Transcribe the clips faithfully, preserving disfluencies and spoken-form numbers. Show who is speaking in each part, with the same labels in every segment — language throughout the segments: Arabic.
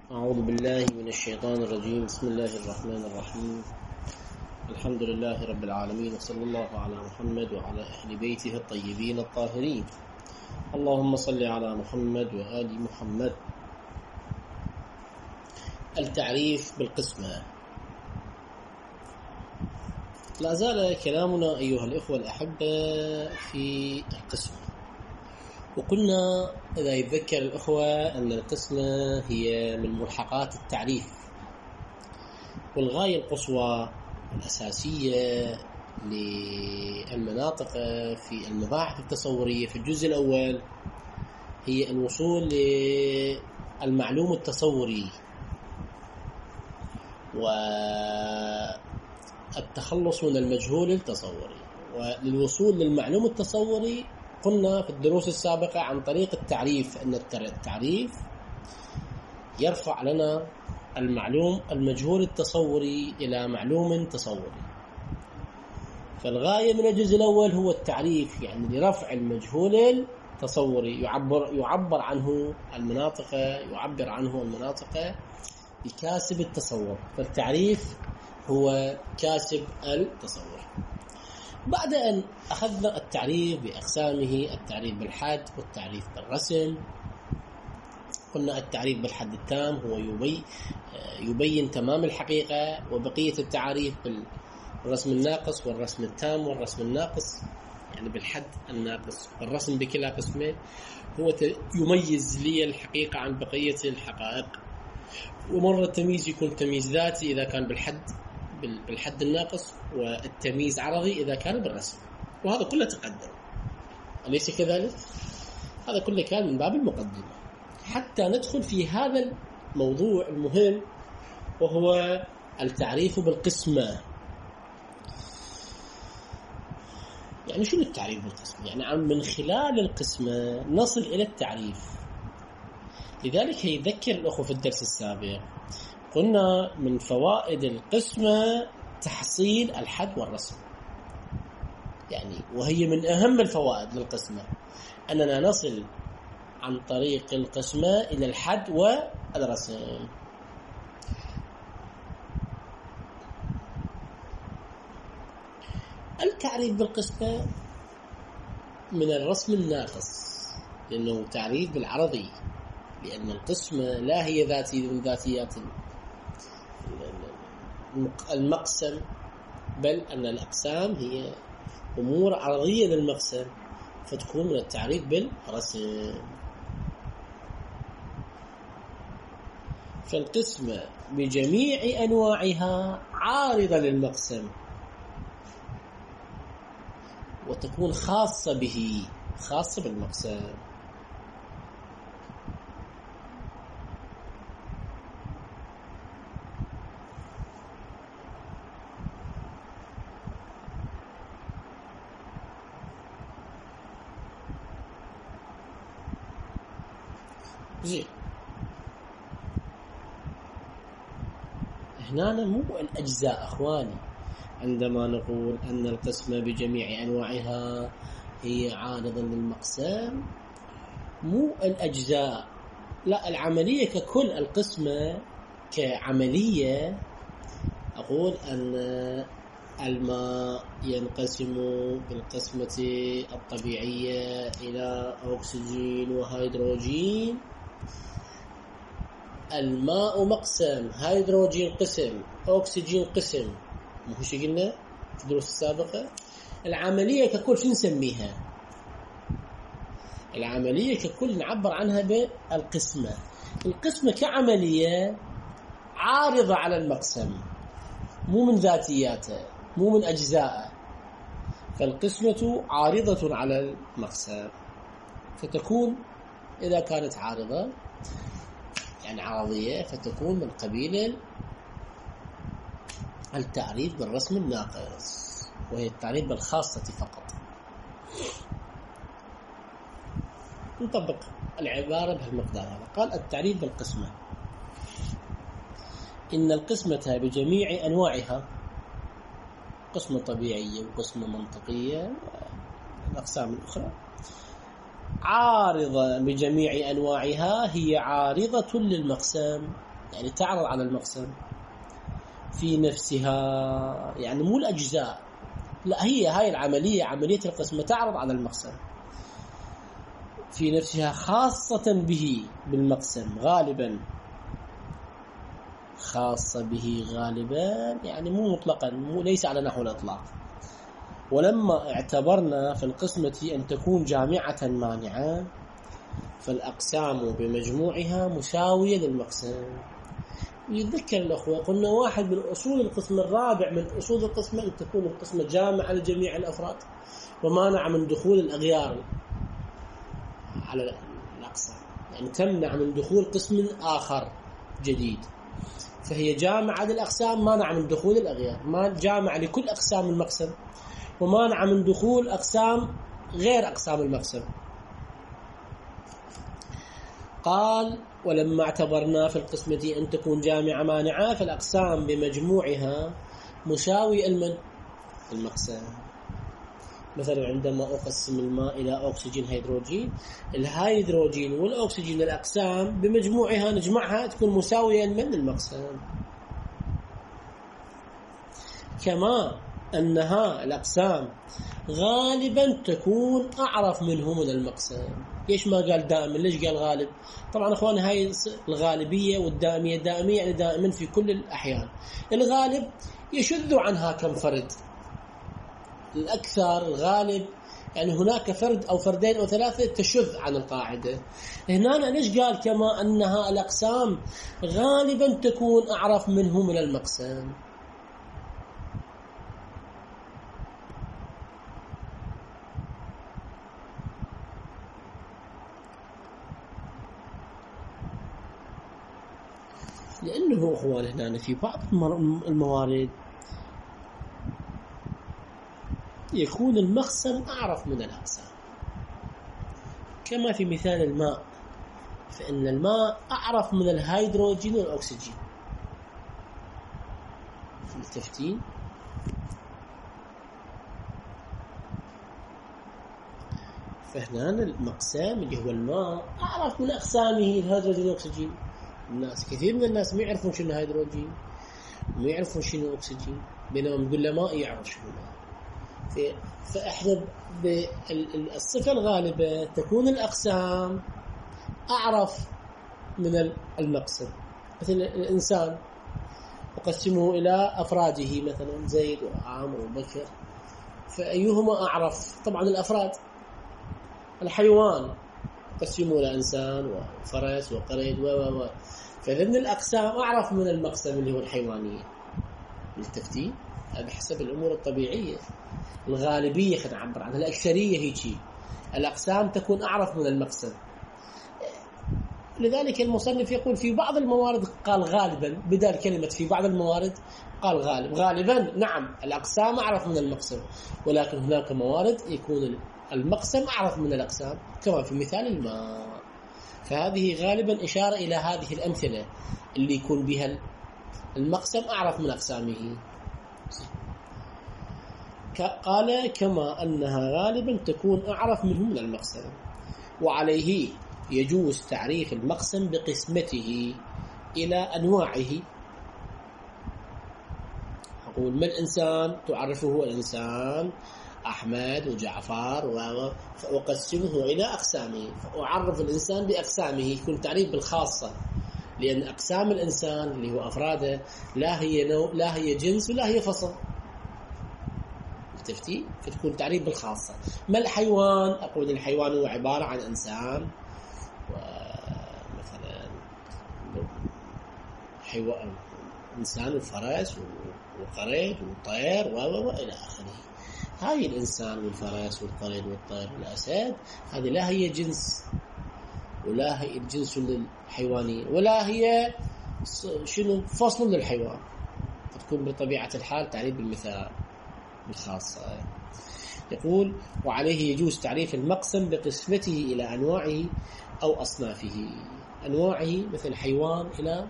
Speaker 1: أعوذ بالله من الشيطان الرجيم. بسم الله الرحمن الرحيم. الحمد لله رب العالمين، وصلى الله على محمد وعلى أهل بيته الطيبين الطاهرين. اللهم صل على محمد وآل محمد. التعريف بالقسمة. لا زال كلامنا أيها الإخوة الأحبة في القسمة، وقلنا إذا يتذكر الأخوة أن القسمة هي من ملحقات التعريف، والغاية القصوى الأساسية للمناطق في المباحث التصورية في الجزء الأول هي الوصول للمعلوم التصوري والتخلص من المجهول التصوري. وللوصول للمعلوم التصوري قلنا في الدروس السابقة عن طريق التعريف، أن التعريف يرفع لنا المعلوم المجهول التصوري إلى معلوم تصوري. فالغاية من الجزء الأول هو التعريف، يعني لرفع المجهول التصوري، يعبر يعبر عنه المناطق يعبر عنه المناطق بكاسب التصور. فالتعريف هو كاسب التصور. بعد أن أخذنا التعريف بأقسامه، التعريف بالحد والتعريف بالرسم، قلنا التعريف بالحد التام هو يبين, يبين تمام الحقيقة، وبقية التعريف بالرسم الناقص والرسم التام والرسم الناقص، يعني بالحد الناقص والرسم بكلا قسمه، هو يميز لي الحقيقة عن بقية الحقائق. ومرة التمييز يكون تمييز ذاتي إذا كان بالحد بالحد الناقص، والتمييز عرضي إذا كان بالرسم، وهذا كله تقدم، أليس كذلك؟ هذا كله كان من باب المقدمة حتى ندخل في هذا الموضوع المهم، وهو التعريف بالقسمة. يعني شنو التعريف بالقسمة؟ يعني من خلال القسمة نصل إلى التعريف. لذلك يذكر الأخوة في الدرس السابق قلنا من فوائد القسمة تحصيل الحد والرسم، يعني وهي من أهم الفوائد للقسمة أننا نصل عن طريق القسمة إلى الحد والرسم. التعريف بالقسمة من الرسم الناقص، لأنه تعريف بالعرضي، لأن القسمة لا هي ذاتي من ذاتيات المقسم، بل أن الأقسام هي أمور عرضية للمقسم، فتكون من التعريف بالرسم. فالقسمة بجميع أنواعها عارضة للمقسم، وتكون خاصة به، خاصة بالمقسم. زين، هنا مو الأجزاء أخواني، عندما نقول أن القسمة بجميع أنواعها هي عارضة للمقسم، مو الأجزاء، لا، العملية ككل. القسمة كعملية أقول أن الماء ينقسم بالقسمة الطبيعية إلى أكسجين وهيدروجين. الماء مقسم، هيدروجين قسم، أكسجين قسم، مو شو قلنا في الدروس السابقة؟ العملية ككل شو نسميها؟ العملية ككل نعبر عنها بالقسمة. القسمة كعملية عارضة على المقسم، مو من ذاتياته، مو من أجزائه. فالقسمة عارضة على المقسم، فتكون إذا كانت عارضة يعني عرضية، فتكون من قبيل التعريف بالرسم الناقص، وهي التعريف بالخاصة فقط. نطبق العبارة بهالمقدار هذا. قال التعريف بالقسمة: إن القسمة بجميع أنواعها، قسمة طبيعية وقسمة منطقية والأقسام الأخرى، عارضة بجميع أنواعها، هي عارضة للمقسم. يعني تعرض على المقسم. في نفسها يعني مو الأجزاء، لا، هي هاي العملية، عملية القسمة تعرض على المقسم في نفسها، خاصة به بالمقسم غالبا، خاصة به غالبا يعني مو مطلقا، مو ليس على نحو الإطلاق. ولما اعتبرنا في القسمة أن تكون جامعة مانعة، فالأقسام بمجموعها مساوية للمقسم. يتذكر الأخوة قلنا واحد من أصول القسم الرابع من أصول القسمة أن تكون القسمة جامعة لجميع الأفراد، ومانع من دخول الأغيار على الأقسام، يعني تمنع من دخول قسم آخر جديد. فهي جامعة للأقسام، مانع من دخول الأغيار، ما جامعة لكل أقسام المقسم، ومانع من دخول أقسام غير أقسام المقسم. قال: ولما اعتبرنا في القسمة أن تكون جامعة مانعة، فالأقسام بمجموعها مساوي المن المقسم. مثلا عندما أقسم الماء إلى أكسجين هيدروجين، الهيدروجين والأكسجين الأقسام بمجموعها نجمعها تكون مساوية المن المقسم. كما أنها الأقسام غالبا تكون أعرف منه من المقسم. ليش ما قال دائما؟ ليش قال غالب؟ طبعا أخواني هاي الغالبية والدائمية، دائمية يعني دائما في كل الأحيان. الغالب يشذ عنها كم فرد، الأكثر الغالب يعني هناك فرد أو فردين أو ثلاثة تشذ عن القاعدة. هنا ليش قال كما أنها الأقسام غالبا تكون أعرف منه من المقسم؟ لأنه أخوان هنا في بعض الموارد يكون المقسم أعرف من الأقسام، كما في مثال الماء، فإن الماء أعرف من الهيدروجين والأكسجين. التفتين فهنا المقسام اللي هو الماء أعرف من أقسامه الهيدروجين والأكسجين. الناس كثير من الناس ما يعرفون شنو هيدروجين، ما يعرفون شنو أكسجين، بينما نقول له ماء يعرف شنو ماء. فإحنا بالصفة الغالبة تكون الأقسام أعرف من المقسم. مثل الإنسان أقسمه إلى أفراده، مثلا زيد وعامر وبكر، فأيهما أعرف؟ طبعا الأفراد. الحيوان قسموا إلى إنسان وفرس وقريد و و و فلأن الأقسام أعرف من المقسم اللي هو الحيوانية. التفتيت هذا حسب الأمور الطبيعية، الغالبية خلينا نعبر عنها، الأكثرية هيك، الأقسام تكون أعرف من المقسم. لذلك المصنف يقول في بعض الموارد قال غالبا، بدل كلمة في بعض الموارد قال غالب. غالبا نعم الأقسام أعرف من المقسم، ولكن هناك موارد يكون المقسم أعرف من الأقسام، كما في مثال الماء. فهذه غالبا إشارة إلى هذه الأمثلة اللي يكون بها المقسم أعرف من أقسامه. قال كما أنها غالبا تكون أعرف منه من المقسم. وعليه يجوز تعريف المقسم بقسمته إلى أنواعه. أقول ما الإنسان؟ تعرفه الإنسان أحمد وجعفر، وأقسمه إلى أقسامه، فأعرف الإنسان بأقسامه، يكون تعريف بالخاصة، لأن أقسام الإنسان اللي هو أفراده لا هي نوع، لا هي جنس، ولا هي فصل. تفتي فتكون تعريف بالخاصة. ما الحيوان؟ أقول الحيوان هو عبارة عن إنسان، ومثلا حيوان إنسان وفرس وقريد وطير و إلى آخره. هاي الإنسان والفرس والقريد والطير والأسد هذه لا هي جنس، ولا هي الجنس للحيوانية، ولا هي شنو فصل للحيوان، فتكون بطبيعة الحال تعريف بالمثال الخاصة. يقول وعليه يجوز تعريف المقسم بقسمته إلى أنواعه أو أصنافه. أنواعه مثل حيوان إلى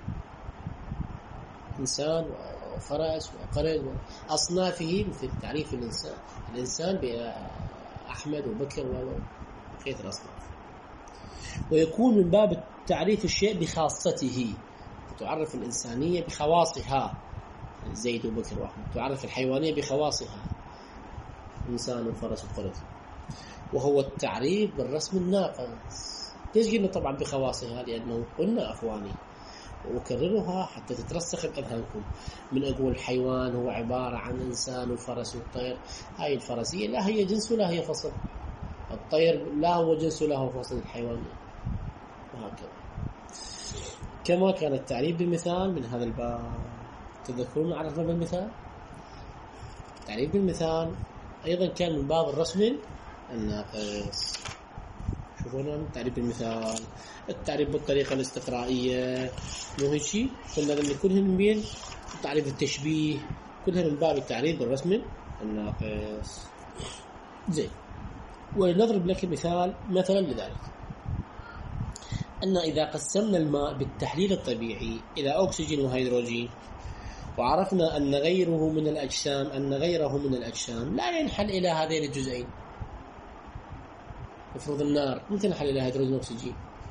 Speaker 1: إنسان وفرس وقرد، وأصنافه مثل تعريف الإنسان الإنسان بأحمد وبكر وبقية الأصناف. ويكون من باب تعريف الشيء بخاصته، تعرف الإنسانية بخواصها، زيد وبكر وأحمد. تعرف الحيوانية بخواصها، إنسان وفرس وفرس. وهو التعريف بالرسم الناقص. ليش قلنا طبعا بخواصها؟ لأنه قلنا أخواني وأكررها حتى تترسخ بأذهانكم. من أقول الحيوان هو عبارة عن إنسان وفرس وطير، هاي الفرسية لا هي جنس ولا هي فصل، الطير لا هو جنس ولا هو فصل الحيوانية، وهكذا. كما كان التعريف بالمثال من هذا الباب. تذكرون عرفنا بالمثال؟ التعريف بالمثال أيضا كان من باب الرسم الناقص. شوفونا التعريف بالمثال، التعريف بالطريقة الاستقرائية، مو هيك شيء؟ قلنا ان كلهم من بين تعريف التشبيه، كلها من باب التعريف بالرسم الناقص. زين، ولنضرب لك مثال مثلا لذلك، أن إذا قسمنا الماء بالتحليل الطبيعي إلى أكسجين وهيدروجين، وعرفنا أن غيره من الأجسام أن غيره من الأجسام لا ينحل إلى هذين الجزئين. افرض النار ممكن نحل إلى هيدروجين وأكسجين،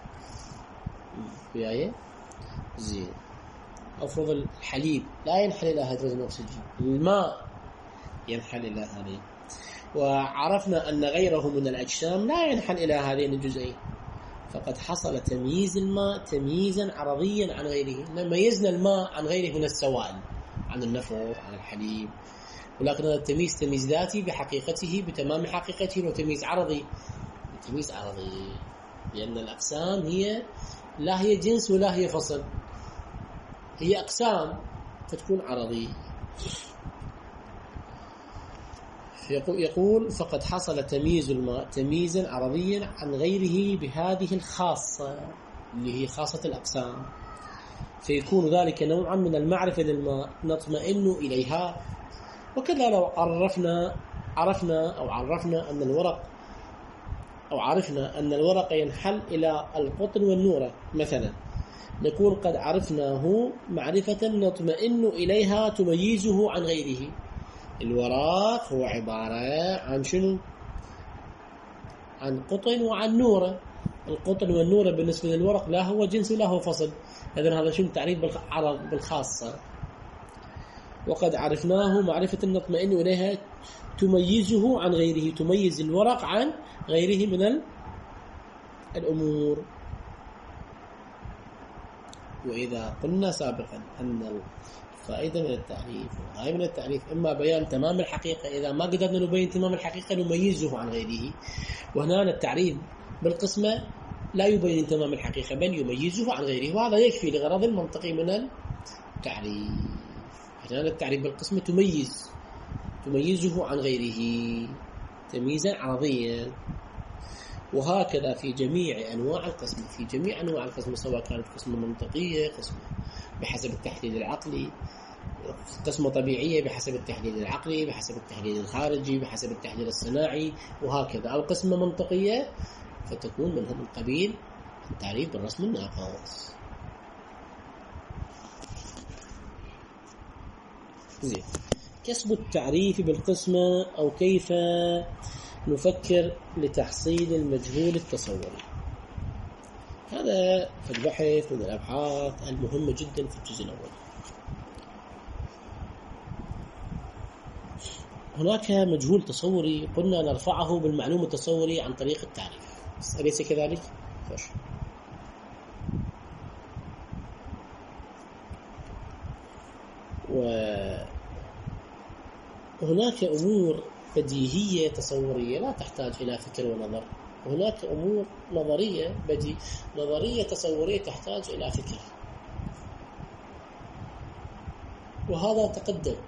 Speaker 1: وياي زين. افرض الحليب لا ينحل إلى هيدروجين وأكسجين، الماء ينحل إلى هذين. وعرفنا أن غيره من الأجسام لا ينحل إلى هذين الجزئين، فقد حصل تمييز الماء تمييزا عرضيا عن غيره. ميزنا الماء عن غيره من السوائل، عن النفط، عن الحليب، ولكن هذا التمييز تمييز ذاتي بحقيقته بتمام حقيقته، وتمييز عرضي تمييز عرضي، لأن الأقسام هي لا هي جنس ولا هي فصل، هي أقسام فتكون عرضي. يقول فقد حصل تمييز الماء تمييزا عرضيا عن غيره بهذه الخاصة اللي هي خاصة الأقسام، فيكون ذلك نوعا من المعرفة للماء نطمئن إليها. وكذا لو عرفنا عرفنا أو عرفنا أن الورق أو عرفنا أن الورق ينحل إلى القطن والنورة مثلا، نكون قد عرفناه معرفة نطمئن إليها تميزه عن غيره. الوراق هو عبارة عن شنو؟ عن قطن وعن نورة. القطن والنورة بالنسبة للورق لا هو جنس ولا هو فصل. إذن هذا شنو؟ تعريف بالعرض بالخاصة. وقد عرفناه معرفة نطمئن إليها تميزه عن غيره، تميز الورق عن غيره من الأمور. وإذا قلنا سابقا أن الفائدة من التعريف وهي من التعريف إما بيان تمام الحقيقة، إذا ما قدرنا نبين تمام الحقيقة نميزه عن غيره. وهنا التعريف بالقسمة لا يبين تمام الحقيقة بل يميزه عن غيره، وهذا يكفي لغرض المنطقي من التعريف. هنا التعريف بالقسمة تميز تميزه عن غيره تمييزا عرضيا. وهكذا في جميع أنواع القسم، في جميع أنواع القسم، سواء كانت قسمة منطقية، قسمة بحسب التحليل العقلي، قسمة طبيعية بحسب التحليل العقلي، بحسب التحليل الخارجي، بحسب التحليل الصناعي، وهكذا. أو قسمة منطقية فتكون منها من قبيل التعريف بالرسم الناقص. زين، كسب التعريف بالقسمة أو كيف نفكر لتحصيل المجهول التصوري. هذا في البحث من الأبحاث المهمة جدا في الجزء الأول. هناك مجهول تصوري قلنا نرفعه بالمعلوم التصوري عن طريق التعريف، أليس كذلك؟ خوش. وهناك أمور بديهية تصورية لا تحتاج إلى فكر ونظر، وهناك أمور نظرية بدي نظرية تصورية تحتاج إلى فكر، وهذا تقدم.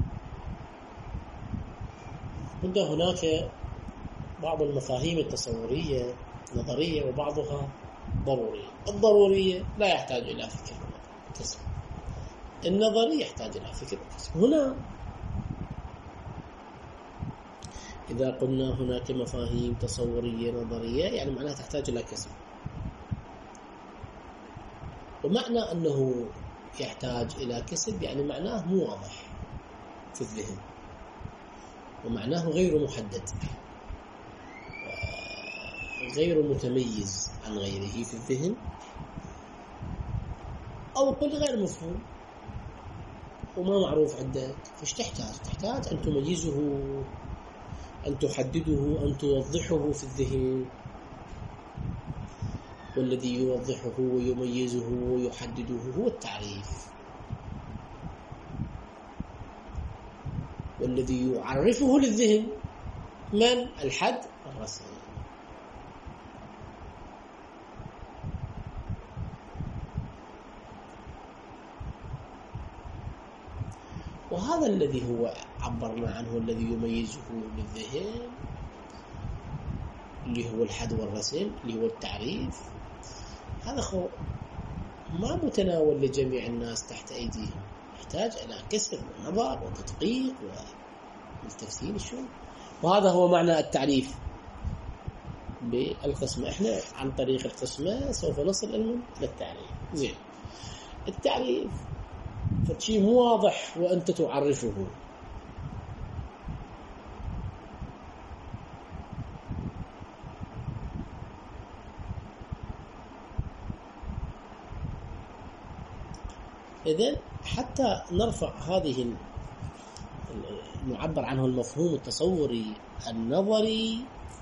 Speaker 1: عند هناك بعض المفاهيم التصورية نظرية وبعضها ضرورية. الضرورية لا يحتاج إلى فكر وكسب، النظري يحتاج إلى فكر وكسب. هنا إذا قلنا هناك مفاهيم تصورية نظرية يعني معناها تحتاج إلى كسب، ومعنى أنه يحتاج إلى كسب يعني معناه مو واضح في الذهن، ومعناه غير محدد، غير متميز عن غيره في الذهن، أو كل غير مفهوم وما معروف عندك، فايش تحتاج؟ تحتاج أن تميزه، أن تحدده، أن توضحه في الذهن. والذي يوضحه ويميزه ويحدده هو التعريف، والذي يعرفه للذهن من؟ الحد والرسم. وهذا الذي هو عبرنا عنه، الذي يميزه للذهن، اللي هو الحد والرسم، اللي هو التعريف. هذا خو ما متناول لجميع الناس تحت أيديهم، يحتاج إلى كسب ونظر وتدقيق والتفسير شو. وهذا هو معنى التعريف بالقسمة. احنا عن طريق القسمة سوف نصل للتعريف. زين، التعريف فشيء مو واضح وأنت تعرفه. إذن حتى نرفع هذه نعبر عنه المفهوم التصوري النظري،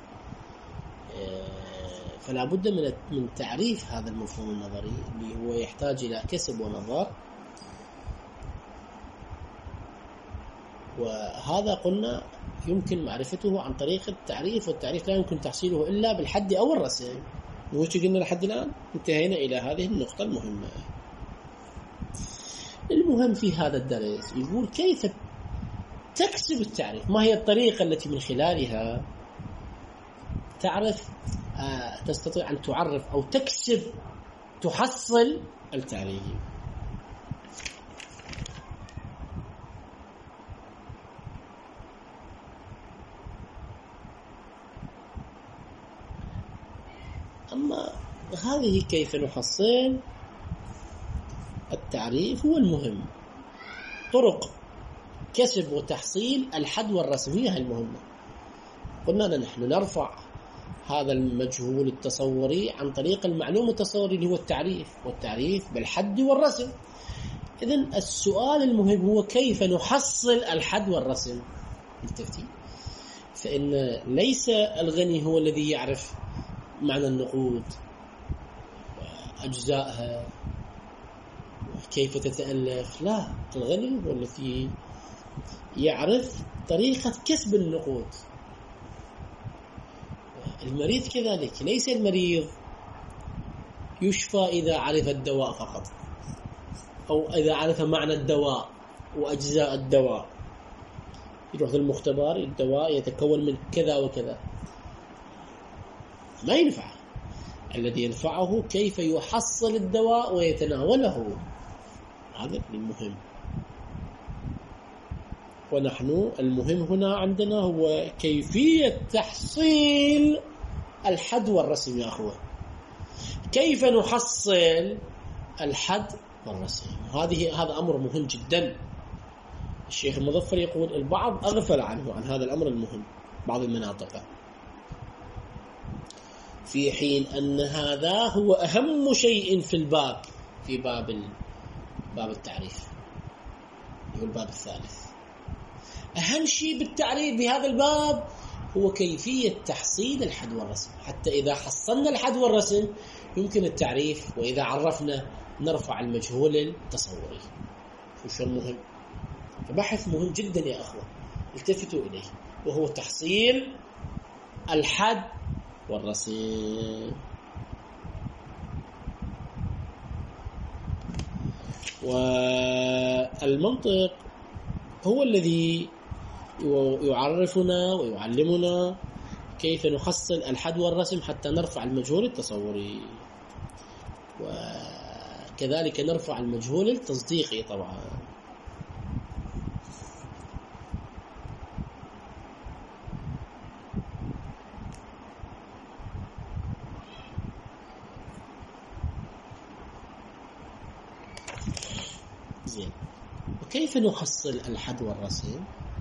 Speaker 1: فلا بد من من تعريف هذا المفهوم النظري اللي هو يحتاج إلى كسب ونظر. وهذا قلنا يمكن معرفته عن طريق التعريف، والتعريف لا يمكن تحصيله إلا بالحد أو الرسم. وش قلنا لحد الآن؟ انتهينا إلى هذه النقطة المهمة. المهم في هذا الدرس يقول كيف تكسب التعريف، ما هي الطريقة التي من خلالها تعرف آه تستطيع أن تعرف أو تكسب تحصل التعريف. أما هذه كيف نحصل التعريف هو المهم. طرق كسب وتحصيل الحد والرسم هي المهمة. قلنا نحن نرفع هذا المجهول التصوري عن طريق المعلوم التصوري اللي هو التعريف، والتعريف بالحد والرسم. إذن السؤال المهم هو كيف نحصل الحد والرسم بالترتيب. فإن ليس الغني هو الذي يعرف معنى النقود وأجزائها كيف تتألف، لا، الغني هو الذي يعرف طريقة كسب النقود. المريض كذلك، ليس المريض يشفى إذا عرف الدواء فقط، أو إذا عرف معنى الدواء وأجزاء الدواء. يروح المختبر، الدواء يتكون من كذا وكذا، ما ينفع. الذي ينفعه كيف يحصل الدواء ويتناوله، هذا المهم. ونحن المهم هنا عندنا هو كيفية تحصيل الحد والرسم. يا أخوة، كيف نحصل الحد والرسم؟ هذه هذا أمر مهم جدا. الشيخ المظفر يقول البعض أغفل عنه عن هذا الأمر المهم بعض المناطق، في حين أن هذا هو أهم شيء في الباب، في باب باب التعريف، هو الباب الثالث. أهم شيء بالتعريف بهذا الباب هو كيفية تحصيل الحد والرسم، حتى إذا حصلنا الحد والرسم يمكن التعريف، وإذا عرفنا نرفع المجهول التصوري. شو المهم؟ فبحث مهم جدا يا أخوة، التفتوا إليه، وهو تحصيل الحد والرسم. والمنطق هو الذي يعرفنا ويعلمنا كيف نحصل الحد والرسم حتى نرفع المجهول التصوري، وكذلك نرفع المجهول التصديقي طبعا. زين، وكيف نحصل الحد والرسم؟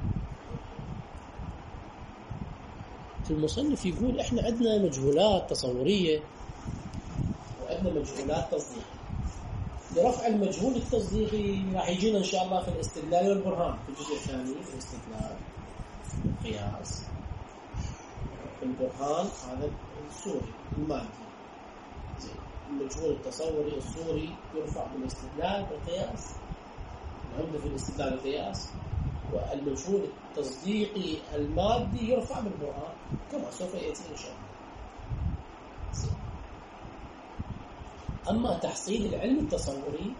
Speaker 1: المصنف يقول احنا عندنا مجهولات تصورية وعندنا مجهولات تصديقية. لرفع المجهول التصديقي راح يجينا إن شاء الله في الاستدلال والبرهان في الجزء الثاني في الاستدلال القياس. في البرهان هذا الصوري المادي، المجهول التصوري الصوري يرفع بالاستدلال والقياس، العمدة في الاستدلال والقياس، والمجهول التصديقي المادي يرفع بالبرهان كما سوف يأتي إن شاء الله. أما تحصيل العلم التصوري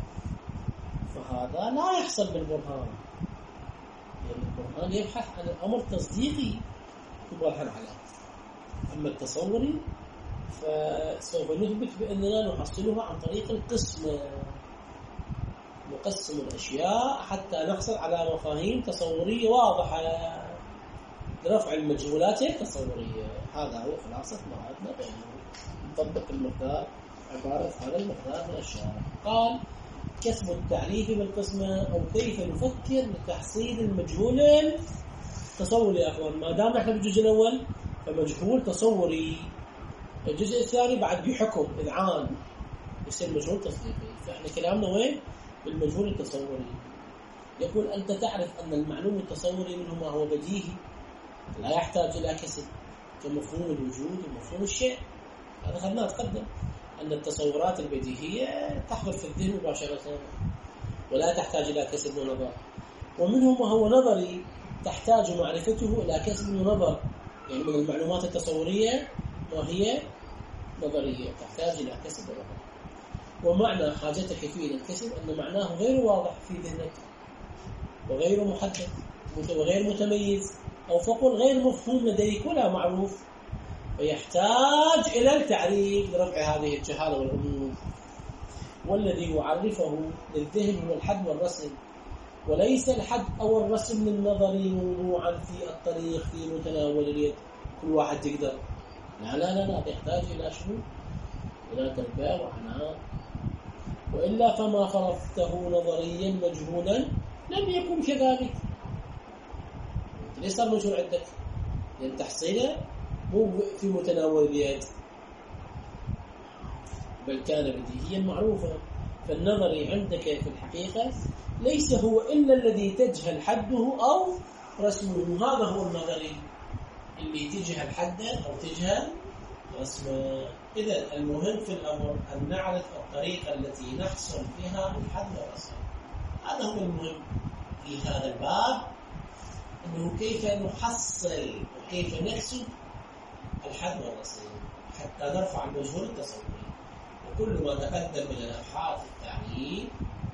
Speaker 1: فهذا لا يحصل بالبرهان، لأن يعني البرهان يبحث عن الأمر التصديقي يبرهن عليه. أما التصوري فسوف نثبت بأننا نحصلها عن طريق القسمة، نقسم الأشياء حتى نحصل على مفاهيم تصورية واضحة لرفع المجهولات التصورية. هذا هو خلاصة ما عندنا بأنه نطبق المقدار عبارة هذا المقدار من الأشياء. قال كسب التعريف بالقسمة أو كيف نفكر لتحصيل المجهول التصوري. يا أخوان ما دام احنا بالجزء الأول فمجهول تصوري، الجزء الثاني بعد بحكم إذعان يصير مجهول تصديقي. فإحنا كلامنا وين؟ بالمجهول التصوري. يقول أنت تعرف أن المعلوم التصوري منه ما هو بديهي لا يحتاج إلى كسب كمفهوم الوجود ومفهوم الشيء. هذا خلنا نتقدم أن التصورات البديهية تحضر في الذهن مباشرة ولا تحتاج إلى كسب ونظر، ومنه ما هو نظري تحتاج معرفته إلى كسب ونظر. يعني من المعلومات التصورية ما هي نظرية تحتاج إلى كسب ونظر. ومعنى حاجتك فيه إلى الكسب أن معناه غير واضح في ذهنك وغير محدد وغير متميز، أو فقل غير مفهوم لديك ولا معروف، فيحتاج إلى التعريف لرفع هذه الجهالة والغموض. والذي يعرفه للذهن هو الحد والرسم، وليس الحد أو الرسم النظري موضوعا في الطريق في متناول اليد كل واحد يقدر. لا لا لا لا يحتاج إلى شنو؟ إلى تربية وعناء. وإلا فما فرضته نظريا مجهولا لم يكن كذلك. ليس صار مجهول عندك؟ لأن تحصيله مو في متناول اليد، بل كان بديهيا معروفا. فالنظري عندك في الحقيقة ليس هو إلا الذي تجهل حده أو رسمه. هذا هو النظري اللي تجهل حده أو تجهل رسمه. إذا المهم في الأمر أن نعرف الطريقة التي نحصل فيها الحد والرسم. هذا هو المهم في هذا الباب، أنه كيف نحصل وكيف نحسب الحد والرسم حتى نرفع المجهول التصوري. وكل ما تقدم من الأبحاث التعليم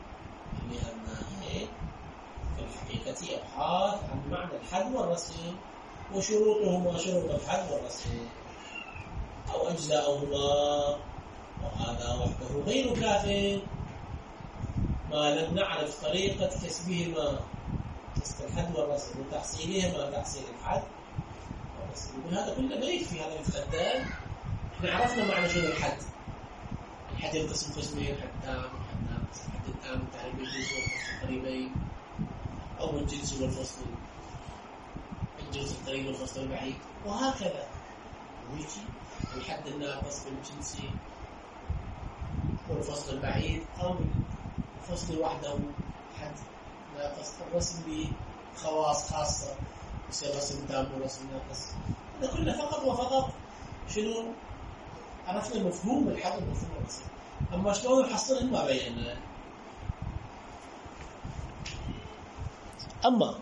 Speaker 1: لأنها في الحقيقة أبحاث عن معنى الحد والرسم وشروطهما شروط الحد والرسم أو أجزاؤهما. وهذا وحده غير كاف ما لم نعرف طريقة كسبهما، كسب الحد والرسم وتحصيلهما تحصيل الحد والرسم. وهذا كله ما يكفي. هذا المستخدم احنا عرفنا معنى شنو الحد. الحد ينقسم قسمين، حد تام وحد ناقص. الحد التام تعريف الجنس والفصل القريبين، أو الجنس والفصل الجنس القريب والفصل البعيد، وهكذا. ويجي الحد الناقص بالجنس والفصل البعيد، أو الفصل وحده حد ناقص. الرسم بخواص خاصة يصير رسم تام ورسم ناقص. هذا كله فقط وفقط شنو؟ عرفنا مفهوم الحد ومفهوم الرسم. أما شلون نحصلهم ما بينا. أما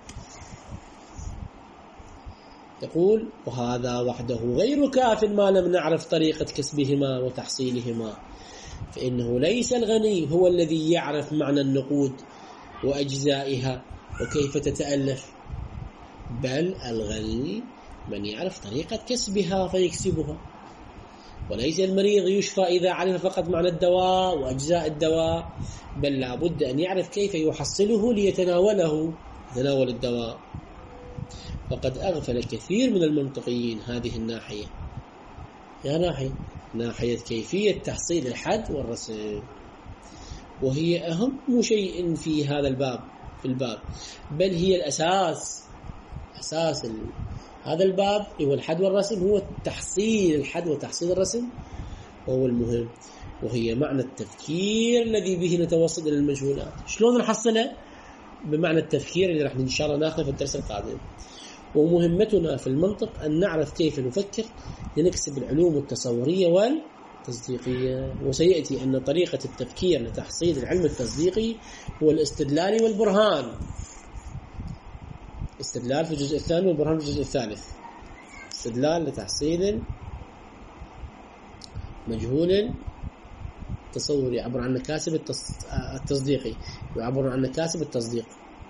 Speaker 1: تقول وهذا وحده غير كاف ما لم نعرف طريقة كسبهما وتحصيلهما، فإنه ليس الغني هو الذي يعرف معنى النقود وأجزائها وكيف تتألف، بل الغني من يعرف طريقة كسبها فيكسبها. وليس المريض يشفى إذا علم فقط معنى الدواء وأجزاء الدواء، بل لا بد أن يعرف كيف يحصله ليتناوله يتناول الدواء. وقد أغفل كثير من المنطقيين هذه الناحية. يا ناحية ناحية كيفية تحصيل الحد والرسم، وهي أهم شيء في هذا الباب في الباب بل هي الأساس. أساس هذا الباب هو الحد والرسم، هو تحصيل الحد وتحصيل الرسم وهو المهم، وهي معنى التفكير الذي به نتوصل إلى المجهولات. شلون نحصله؟ بمعنى التفكير اللي راح إن شاء الله ناخذه في الدرس القادم. ومهمتنا في المنطق أن نعرف كيف نفكر لنكسب العلوم التصورية والتصديقية. وسيأتي أن طريقة التفكير لتحصيل العلم التصديقي هو الاستدلال والبرهان. استدلال في الجزء الثاني والبرهان في الجزء الثالث. استدلال لتحصيل مجهول تصوري يعبر عن مكاسب التصديقي، يعبر عن مكاسب التصديق.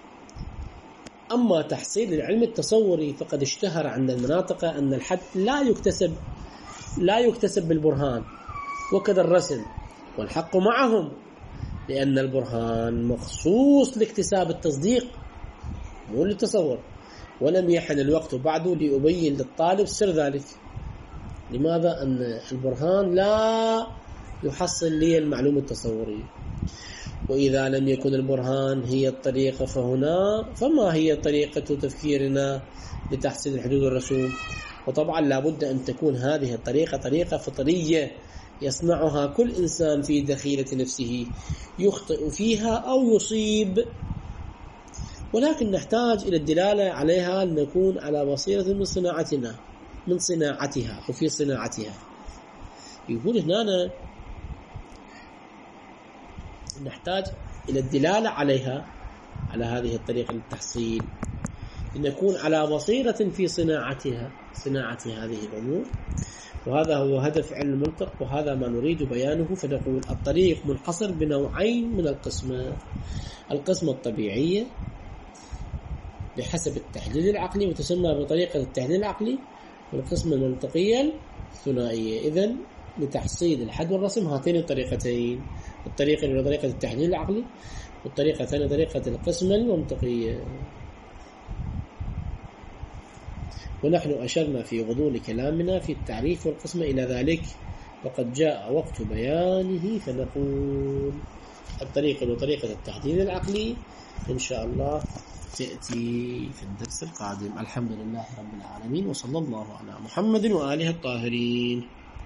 Speaker 1: أما تحصيل العلم التصوري فقد اشتهر عند المناطق أن الحد لا يكتسب لا يكتسب بالبرهان، وكذا الرسم، والحق معهم، لأن البرهان مخصوص لاكتساب التصديق مو للتصور. ولم يحن الوقت بعده لأبين للطالب سر ذلك. لماذا؟ أن البرهان لا يحصل لي المعلومة التصورية. وإذا لم يكن البرهان هي الطريقة فهنا فما هي طريقة تفكيرنا لتحصيل الحدود والرسوم؟ وطبعا لابد أن تكون هذه الطريقة طريقة فطرية يصنعها كل إنسان في دخيلة نفسه، يخطئ فيها أو يصيب، ولكن نحتاج إلى الدلالة عليها لنكون على بصيرة من صناعتنا من صناعتها أو في صناعتها. يقول هنا نحتاج إلى الدلالة عليها على هذه الطريقة للتحصيل لنكون على بصيرة في صناعتها صناعة هذه الأمور. وهذا هو هدف علم المنطق، وهذا ما نريد بيانه. فنقول الطريق منحصر بنوعين من القسمة: القسمة الطبيعية بحسب التحليل العقلي وتسمى بطريقة التحليل العقلي، والقسمة المنطقية الثنائية. إذن لتحصيل الحد والرسم هاتين الطريقتين: الطريقة الأولى طريقة التحليل العقلي، والطريقة الثانية طريقة القسمة المنطقية. ونحن أشرنا في غضون كلامنا في التعريف والقسمة إلى ذلك، وقد جاء وقت بيانه. فنقول الطريقة الأولى طريقة التحليل العقلي إن شاء الله تأتي في الدرس القادم. الحمد لله رب العالمين، وصلى الله على محمد وآله الطاهرين.